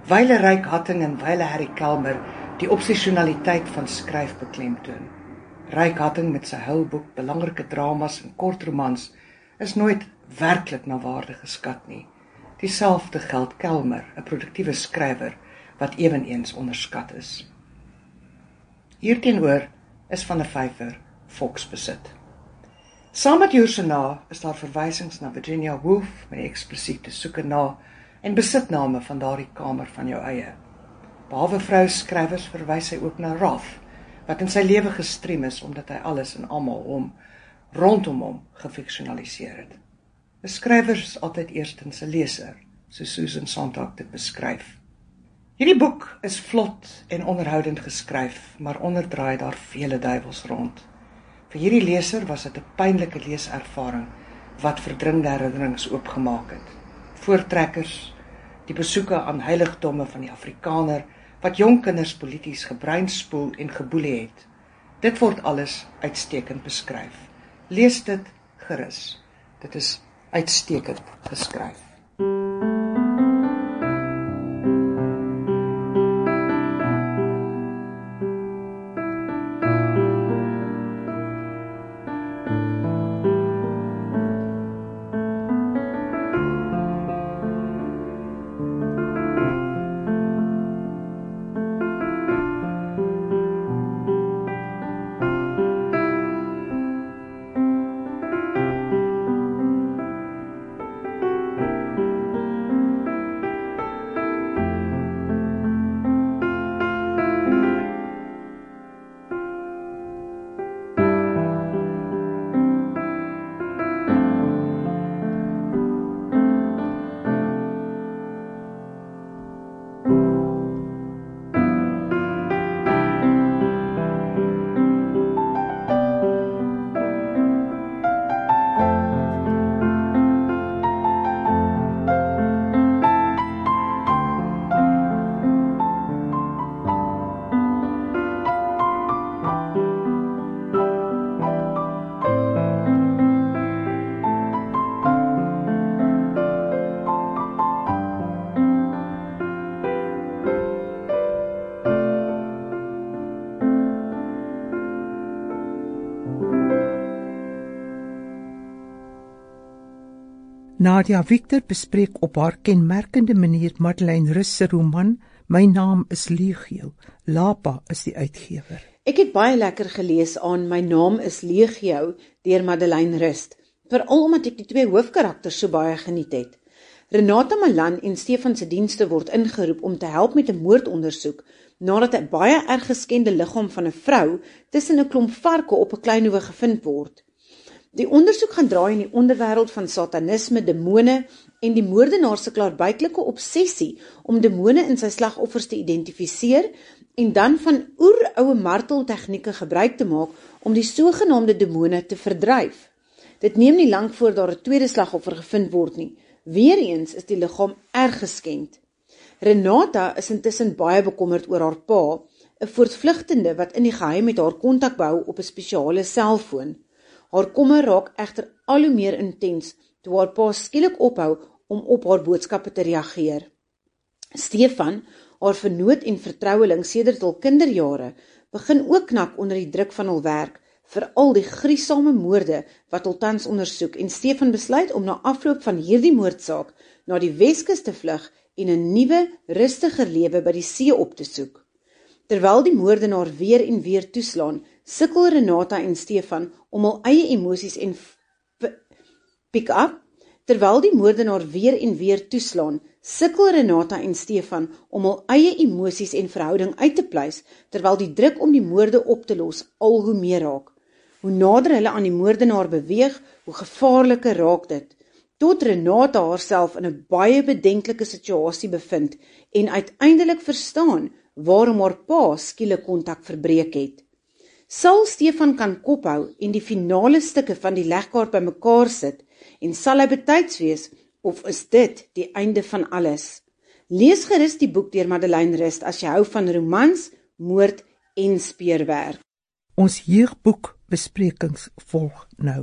Wyle Ryk Hatting en wyle Harry Kelmer die obsessionaliteit van skryf beklemtoon. Ryk Hatting met sy huilboek, belangrike dramas en kortromans is nooit werklik na waarde geskat nie. Dieselfde geld Kelmer, 'n produktiewe skrywer wat eweneens onderskat is. Hierteenoor is Van der Vyver volksbesit. Saam met Joersenaar is daar verwysings na Virginia Woolf met die eksplisiete soeke na en besitname van daardie kamer van jou eie. Behalwe vrouskrywers verwys hy ook na Roth, wat in sy lewe gestrem is omdat hy alles en almal om rondom hom gefiksionaliseer het. 'n Skrywer is altyd eerstens 'n leser, so Susan Sontag dit beskryf. Hierdie boek is vlot en onderhoudend geskryf, maar onderdraai daar vele duiwels rond. Vir hierdie leser was dit 'n pynlike leeservaring wat verdringde herinnerings oopgemaak het. Voortrekkers, die besoeke aan heiligdomme van die Afrikaner, wat jong kinders polities gebreinspoel en geboelie het. Dit word alles uitstekend beskryf. Lees dit gerus. Dit is uitstekend geskryf. Nadia Victor bespreek op haar kenmerkende manier Madeleine Rust se roman My naam is Legio. Lapa is die uitgewer. Ek het baie lekker gelees aan My naam is Legio deur Madeleine Rust, veral omdat ek die twee hoofkarakters so baie geniet het. Renata Malan en Stefan se dienste word ingeroep om te help met 'n moordondersoek nadat 'n baie erg geskende liggaam van 'n vrou tussen 'n klomp varke op 'n kleinhoewe gevind word. Die ondersoek gaan draai in die onderwêreld van satanisme, demone en die moordenaar se klaarblijklike obsessie om demone in sy slagoffers te identifiseer en dan van oeroue marteltegnieke gebruik te maak om die sogenaamde demone te verdryf. Dit neem nie lank voor daar 'n tweede slagoffer gevind word nie. Weereens is die liggaam erg geskend. Renata is intussen baie bekommerd oor haar pa, 'n voortvlugtende wat in die geheim met haar kontak behou op 'n spesiale selfoon. Haar kommer raak egter al hoe meer intens toe haar pa skielik ophou om op haar boodskappe te reageer. Stefan, haar vernoot en vertroueling sedert hul kinderjare, begin ook knak onder die druk van hul werk, veral die gruisame moorde wat hul tans ondersoek, en Stefan besluit om na afloop van hierdie moordsaak na die Weskus te vlug en 'n nuwe, rustiger lewe by die see op te soek. Terwyl die moordenaar weer en weer toeslaan, sukkel Renata en Stefan om hul eie emosies en pick up. Terwyl die moordenaar weer en weer toeslaan, sukkel Renata en Stefan om hul eie emosies en verhouding uit te pleis, terwyl die druk om die moorde op te los al hoe meer raak. Hoe nader hulle aan die moordenaar beweeg, hoe gevaarliker raak dit, tot Renata haarself in 'n baie bedenklike situasie bevind en uiteindelik verstaan waarom haar pa skielik kontak verbreek het. Sal Stefan kan kophou en die finale stukke van die legkaart bymekaar sit, en sal hy betyds wees, of is dit die einde van alles? Lees gerus die boek deur Madeleine Rust as jy hou van romans, moord en speurwerk. Ons jeugboek besprekings volg nou.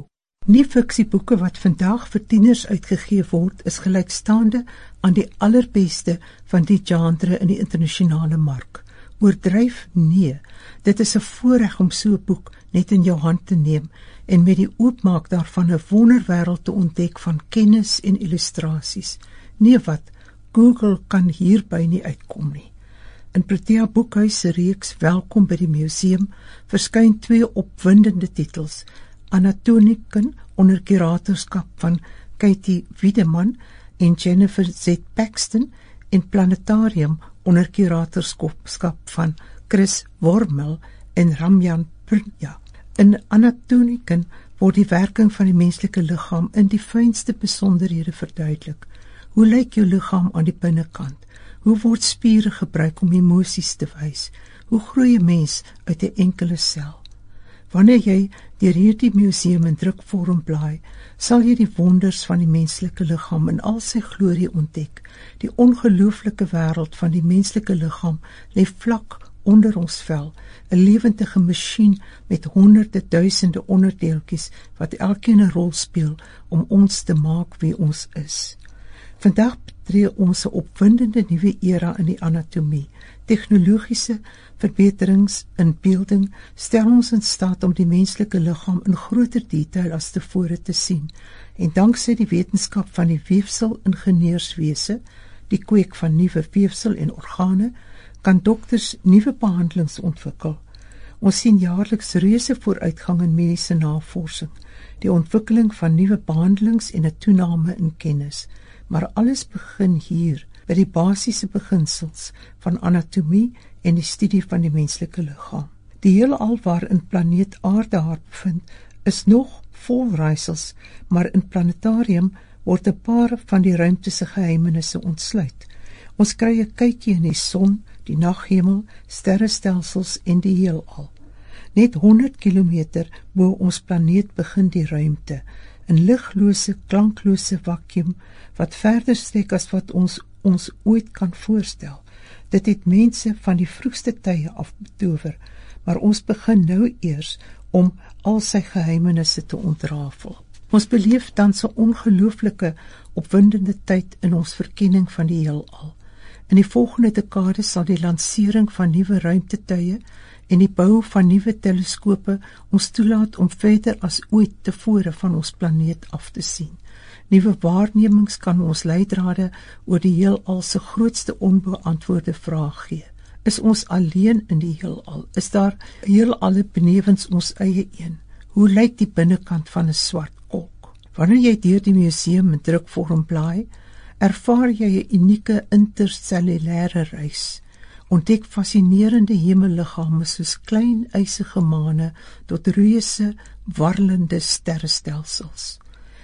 Nie-fiksieboeke wat vandag vir tieners uitgegee word, is gelykstaande aan die allerbeste van die genre in die internasionale mark. Oordryf? Nee, dit is 'n voorreg om so 'n boek net in jou hand te neem en met die oopmaak daarvan 'n wonderwêreld te ontdek van kennis en illustrasies. Nee wat, Google kan hierby nie uitkom nie. In Protea Boekhuis se reeks Welkom by die Museum verskyn twee opwindende titels: Anatoniken onder kuratorskap van Katie Wiedemann en Jennifer Z. Paxton en Planetarium onder kuratorskap van Chris Wormel en Ramjan Prunja. In Anatoniken word die werking van die menslike liggaam in die fynste besonderhede verduidelik. Hoe lyk jou liggaam aan die binnekant? Hoe word spiere gebruik om emosies te wys? Hoe groei 'n mens uit 'n enkele sel? Wanneer jy deur hierdie museum in drukvorm blaai, sal jy die wonders van die menslike liggaam in al sy glorie ontdek. Die ongelooflike wêreld van die menslike liggaam lê vlak onder ons vel, 'n lewendige masjien met honderde duisende onderdeeltjies wat elkeen 'n rol speel om ons te maak wie ons is. Vandag betree ons 'n opwindende nuwe era in die anatomie. Tegnologiese verbeterings in beelding stel ons in staat om die menslike liggaam in groter detail as tevore te sien. En danksy die wetenskap van die weefsel-ingenieurswese, die kweek van nuwe weefsel en organe, kan dokters nuwe behandelings ontwikkel. Ons sien jaarliks reuse vooruitgang in mediese navorsing, die ontwikkeling van nuwe behandelings en 'n toename in kennis. Maar alles begin hier, by die basiese beginsels van anatomie en die studie van die menslike liggaam. Die heelal waarin planeet Aarde haar bevind, is nog vol raaisels, maar in Planetarium word 'n paar van die ruimte se geheimenisse ontsluit. Ons kry 'n kykie in die son, die naghemel, sterrestelsels en die heelal. Net honderd kilometer bo ons planeet begin die ruimte, 'n liglose, klanklose vakuum wat verder strek as wat ons ons ooit kan voorstel. Dit het mense van die vroegste tye af betower, maar ons begin nou eers om al sy geheimenisse te ontrafel. Ons beleef tans 'n ongelooflike, opwindende tyd in ons verkenning van die heelal. In die volgende dekade sal die lansering van nuwe ruimtetuie en die bou van nuwe teleskope ons toelaat om verder as ooit tevore van ons planeet af te sien. Nuwe waarnemings kan ons leidrade oor die heelal se grootste onbeantwoorde vraag gee. Is ons alleen in die heelal? Is daar heelalle benewens ons eie een? Hoe lyk die binnekant van 'n swart kolk? Wanneer jy deur die museum in drukvorm blaai, ervaar jy 'n unieke intercellulêre reis. Ontdek fascinerende hemelliggame soos klein ysige maane tot reuse warlende sterrestelsels.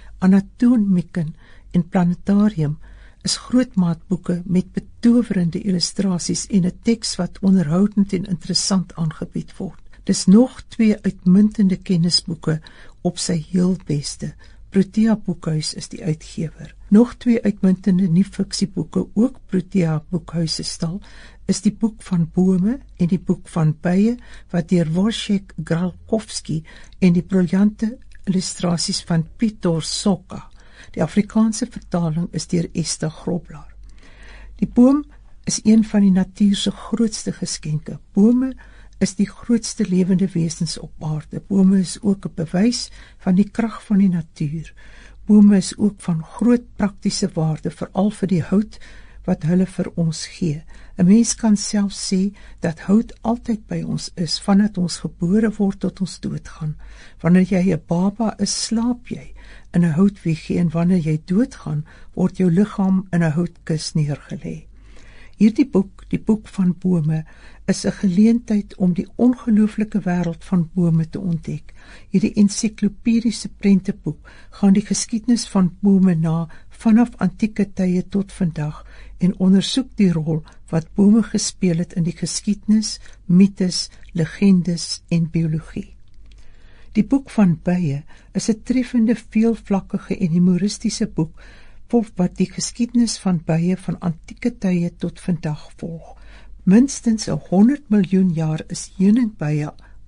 Anatomiken en Planetarium is grootmaatboeke met betowerende illustrasies en 'n teks wat onderhoudend en interessant aangebied word. Dis nog twee uitmuntende kennisboeke op sy heel beste. Protea Boekhuis is die uitgewer. Nog twee uitmuntende nie-fiksieboeke, ook Protea Boekhuis se stal, is die boek van bome en die boek van bye wat deur Wojciech Gralkowski en die briljante illustrasies van Piotr Soka. Die Afrikaanse vertaling is deur Esther Grobler. Die boom is een van die natuur se grootste geskenke. Bome is die grootste lewende wesens op aarde. Bome is ook 'n bewys van die krag van die natuur. Bome is ook van groot praktiese waarde, veral vir die hout wat hulle vir ons gee. 'n Mens kan self sê dat hout altyd by ons is, vandat ons gebore word tot ons doodgaan. Wanneer jy 'n baba is, slaap jy in 'n houtwieggie en wanneer jy doodgaan, word jou liggaam in 'n houtkus neergelê. Hierdie boek, die boek van bome, is 'n geleentheid om die ongelooflike wêreld van bome te ontdek. Hierdie ensiklopediese prenteboek gaan die geskiedenis van bome na vanaf antieke tye tot vandag en ondersoek die rol wat bome gespeel het in die geskiedenis, mites, legendes en biologie. Die boek van bye is 'n treffende, veelvlakkige en humoristiese boek wat die geskiedenis van bye van antieke tye tot vandag volg. Minstens honderd miljoen jaar is heuningbye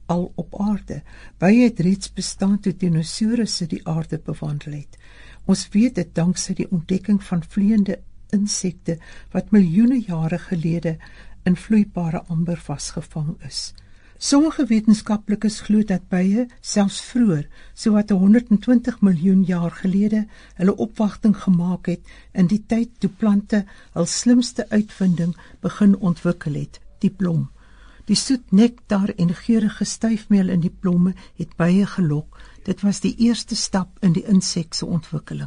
al op aarde. Bye het reeds bestaan toe dinosourusse die aarde bewandel het. Ons weet dit danksy die ontdekking van vleiende insekte wat miljoene jare gelede in vloeibare amber vasgevang is. Sommige wetenskaplikes glo dat bye selfs vroeër, sowat honderd en twintig miljoen jaar gelede, hulle opwagting gemaak het in die tyd toe plante hul slimste uitvinding begin ontwikkel het, die blom. Die soet nektar en geurige styfmeel in die blomme het bye gelok. Dit was die eerste stap in die insekse ontwikkeling.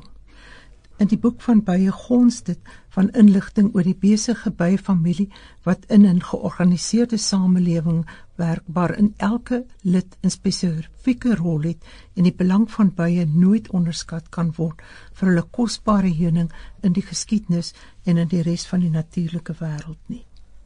In die boek van bye gons dit van inligting oor die besige byfamilie wat in 'n georganiseerde samelewing werk, waarin elke lid 'n spesifieke rol het en die belang van bye nooit onderskat kan word vir hulle kosbare heuning in die geskiedenis en in die res van die natuurlike wêreld nie.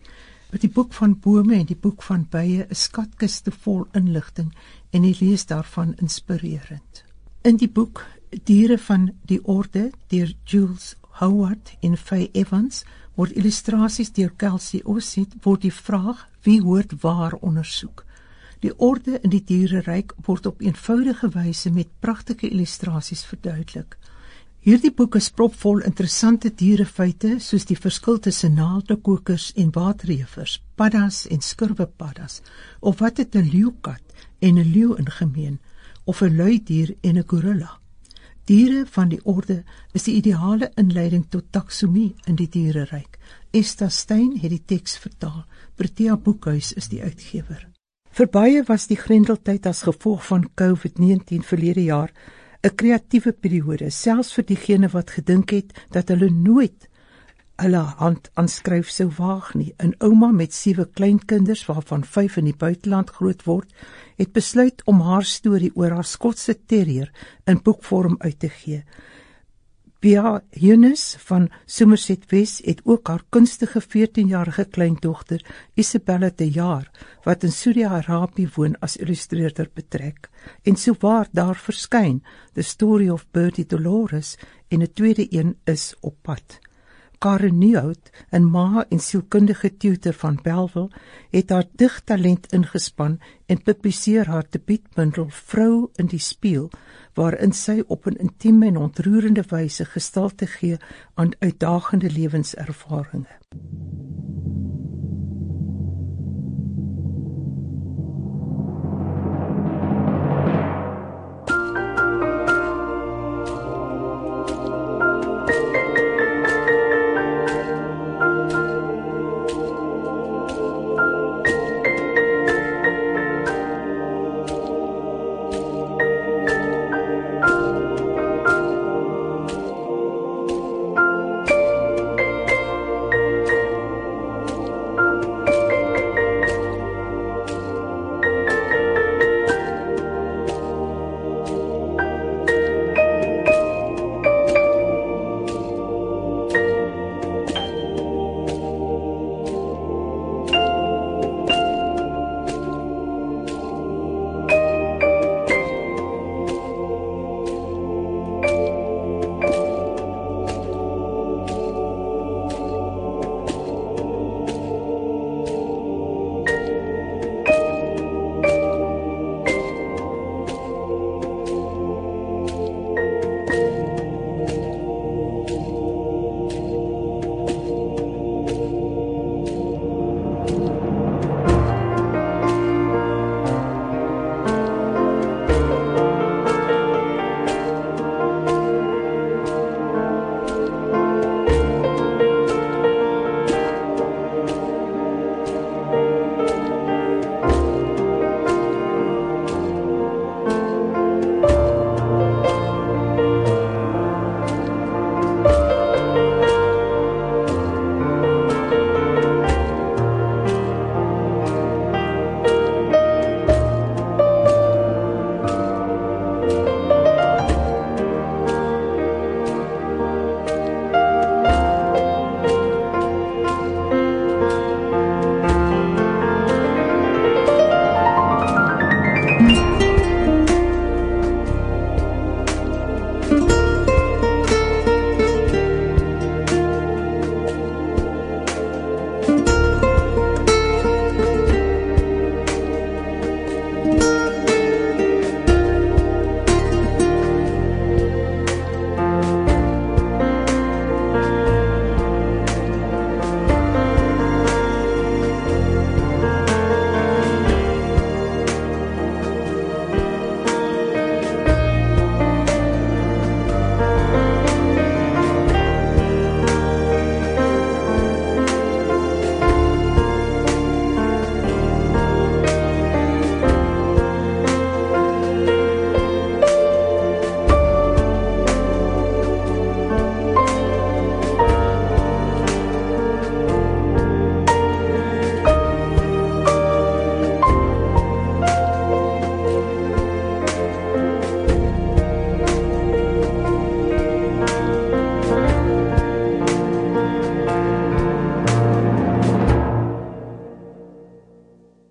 Met die boek van bome en die boek van bye is skatkiste vol inligting en die lees daarvan inspirerend. In die boek Diere van die Orde deur Jules Howard en Faye Evans word illustrasies deur Kelsey Ossett word die vraag wie hoort waar ondersoek. Die orde in die diereryk word op eenvoudige wyse met pragtige illustrasies verduidelik. Hierdie boek is propvol interessante dierefeite soos die verskil tussen naaldekokers en waterrewers, paddas en skurwepaddas, of wat het 'n leeukat en 'n leeu in gemeen, of 'n luidier en 'n gorilla. Diere van die orde is die ideale inleiding tot taksomie in die diereryk. Esta Stein het die teks vertaal. Protea Boekhuis is die uitgewer. Vir bye was die grendeltyd as gevolg van COVID negentien verlede jaar 'n kreatiewe periode, selfs vir diegene wat gedink het dat hulle nooit hulle hand aanskryf sou waag nie. 'n Ouma met sewe kleinkinders, waarvan vyf in die buiteland groot word, het besluit om haar storie oor haar Skotse terrier in boekvorm uit te gee. Bea Eunice van Somerset West het ook haar kunstige veertienjarige kleindogter Isabella de Jaar, wat in Saudi-Arabië woon, as illustreerder betrek. En souwaar daar verskyn The Story of Bertie Dolores en 'n tweede een is op pad. Karen Nieuwoud, 'n ma en sielkundige tutor van Bellville, het haar digtalent ingespan en publiseer haar debuutbundel Vrou in die Spieël, waarin sy op 'n intieme en ontroerende wyse gestalte gee aan uitdagende lewenservarings.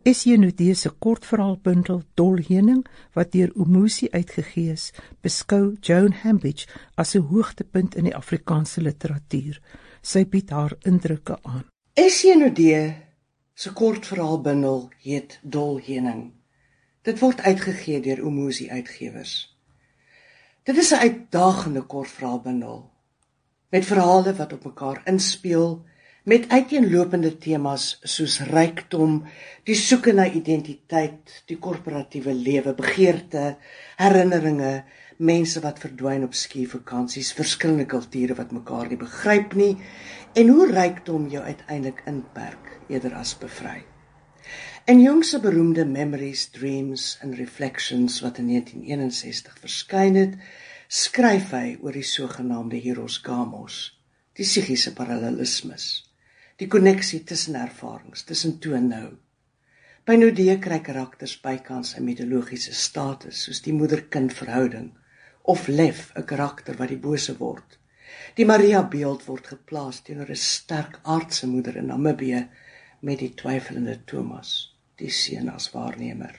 S J Nudee se kortverhaalbundel Dolheuning, wat deur Umusi uitgegee is, beskou Joan Hambidge as 'n hoogtepunt in die Afrikaanse literatuur. Sy bied haar indrukke aan. S J Nudee se kortverhaalbundel heet Dolheuning. Dit word uitgegee deur Umusi Uitgewers. Dit is 'n uitdagende kortverhaalbundel, met verhale wat op mekaar inspeel, met uiteenlopende temas soos rykdom, die soeke na identiteit, die korporatiewe lewe, begeerte, herinneringe, mense wat verdwyn op skivakansies, verskillende kulture wat mekaar nie begryp nie, en hoe rykdom jou uiteindelik inperk, eerder as bevry. In Jung se beroemde Memories, Dreams and Reflections, wat in negentien eenensestig verskyn het, skryf hy oor die sogenaamde Hieros Gamos, die psigiese parallelismes, die konneksie tussen ervarings, tussen toe en nou. By Nudee kry karakters bykans 'n mitologiese status, soos die moeder-kind verhouding, of Lef, 'n karakter wat die bose word. Die Maria-beeld word geplaas teenoor 'n sterk aardse moeder in Namibië, met die twyfelende Thomas, die seun as waarnemer.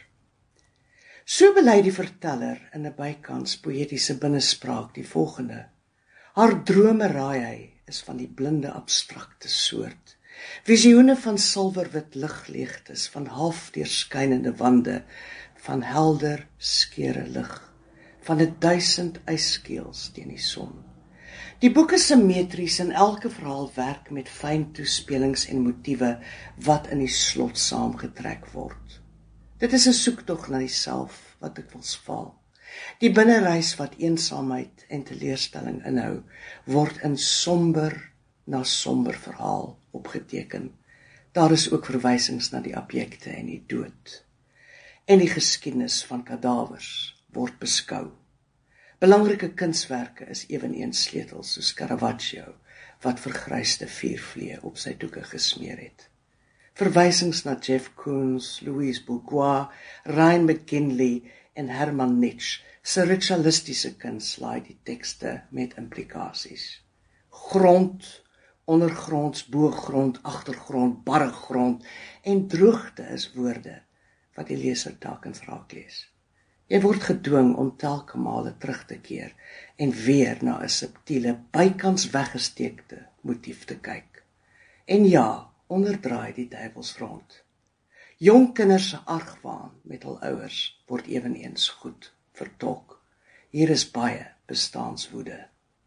So bely die verteller in 'n bykans poëtiese binnespraak die volgende: haar drome raai hy is van die blinde abstrakte soort, visioene van silwerwit ligleegtes, van half deurskynende wande, van helder skere lig, van 'n duisend yskeels teen die son. Die boek is simmetries en elke verhaal werk met fyn toespelings en motiewe wat in die slot saamgetrek word. Dit is 'n soektog na die self wat dikwels faal. Die binnereis wat eensaamheid en teleurstelling inhou, word in somber na somber verhaal opgeteken. Daar is ook verwysings na die objekte en die dood. En die geskiedenis van kadawers word beskou. Belangrike kunswerke is eweneens sleutels soos Caravaggio, wat vergryste viervlee op sy doeke gesmeer het. Verwysings na Jeff Koons, Louise Bourgeois, Ryan McKinley en Herman Nietzsche se ritualistiese kuns laai die tekste met implikasies. Grond, ondergronds, boogrond, agtergrond, barre grond en droogte is woorde wat die leser telkens raak lees. Jy word gedwing om telke male terug te keer en weer na 'n subtiele, bykans weggesteekte motief te kyk. En ja, onderdraai die duiwelsfront. Jong kinders se argwaan met hul ouers word eweneens goed vertolk. Hier is baie bestaanswoede.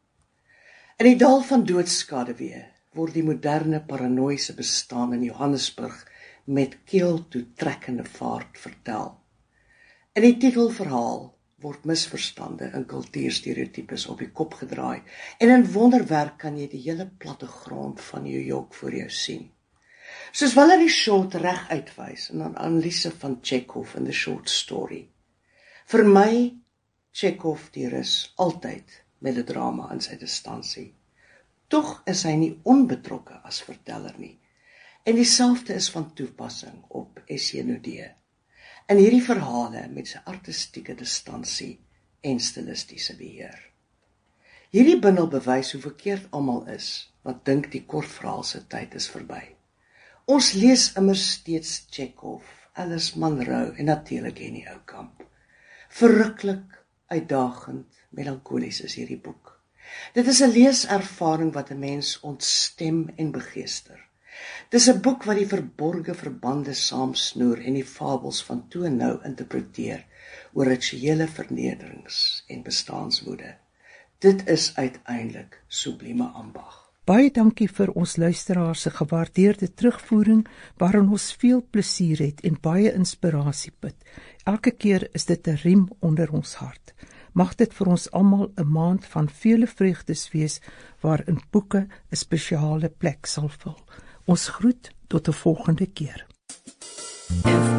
In die dal van doodskaduwee word die moderne paranoïese bestaan in Johannesburg met keeltoetrekkende vaart vertel. In die titelverhaal word misverstande en kultuurstereotypes op die kop gedraai en in wonderwerk kan jy die hele platte grond van New York voor jou sien. Soos Valerie Short reg uitwys in 'n analise van Chekhov in The Short Story. Vir my, Chekhov die Rus altyd melodrama in sy distansie. Tog is hy nie onbetrokke as verteller nie. En dieselfde is van toepassing op S J Nudee. In hierdie verhale met sy artistieke distansie en stilistiese beheer. Hierdie bundel bewys hoe verkeerd almal is wat dink die kortverhaal se tyd is verby. Ons lees immer steeds Chekhov, Alice Munro en natuurlik Henny Oukamp. Verruklik, uitdagend, melankolies is hierdie boek. Dit is 'n leeservaring wat 'n mens ontstem en begeester. Dis 'n boek wat die verborge verbande saamsnoer en die fabels van toe en nou interpreteer oor rituele vernederings en bestaanswoede. Dit is uiteindelik sublieme ambag. Baie dankie vir ons luisteraars se gewaardeerde terugvoering waarin ons veel plesier het en baie inspirasie put. Elke keer is dit 'n riem onder ons hart. Mag dit vir ons almal 'n maand van vele vreugdes wees waarin boeke 'n spesiale plek sal vul. Ons groet tot 'n volgende keer.